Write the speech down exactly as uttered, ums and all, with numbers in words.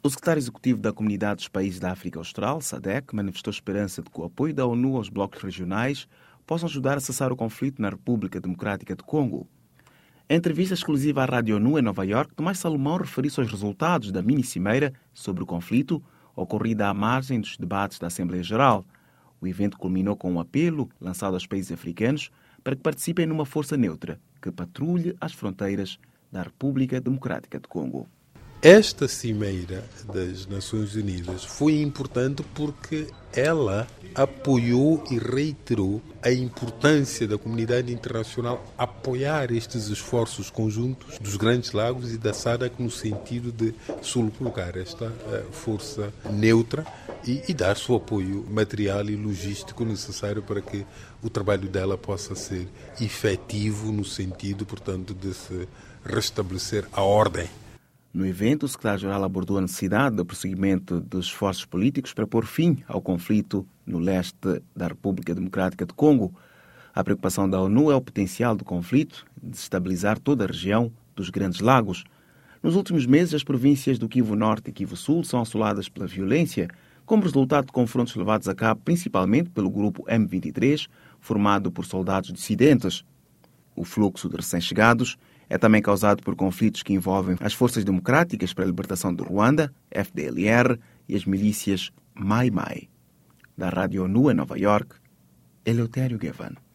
O secretário executivo da Comunidade dos Países da África Austral, SADC, manifestou esperança de que o apoio da ONU aos blocos regionais possam ajudar a cessar o conflito na República Democrática do Congo. Em entrevista exclusiva à Rádio ONU em Nova Iorque, Tomás Salomão referiu-se aos resultados da mini-cimeira sobre o conflito, ocorrida à margem dos debates da Assembleia Geral. O evento culminou com um apelo lançado aos países africanos para que participem numa força neutra que patrulhe as fronteiras da República Democrática do Congo. Esta cimeira das Nações Unidas foi importante porque ela apoiou e reiterou a importância da comunidade internacional apoiar estes esforços conjuntos dos Grandes Lagos e da SADC no sentido de colocar esta força neutra e, e dar seu apoio material e logístico necessário para que o trabalho dela possa ser efetivo no sentido, portanto, de se restabelecer a ordem. No evento, o secretário-geral abordou a necessidade do prosseguimento dos esforços políticos para pôr fim ao conflito no leste da República Democrática do Congo. A preocupação da ONU é o potencial do conflito desestabilizar toda a região dos Grandes Lagos. Nos últimos meses, as províncias do Kivu Norte e Kivu Sul são assoladas pela violência, como resultado de confrontos levados a cabo principalmente pelo grupo M vinte e três, formado por soldados dissidentes. O fluxo de recém-chegados é também causado por conflitos que envolvem as Forças Democráticas para a Libertação do Ruanda, F D L R, e as milícias Mai Mai. Da Rádio ONU em Nova Iorque, Eleutério Gavan.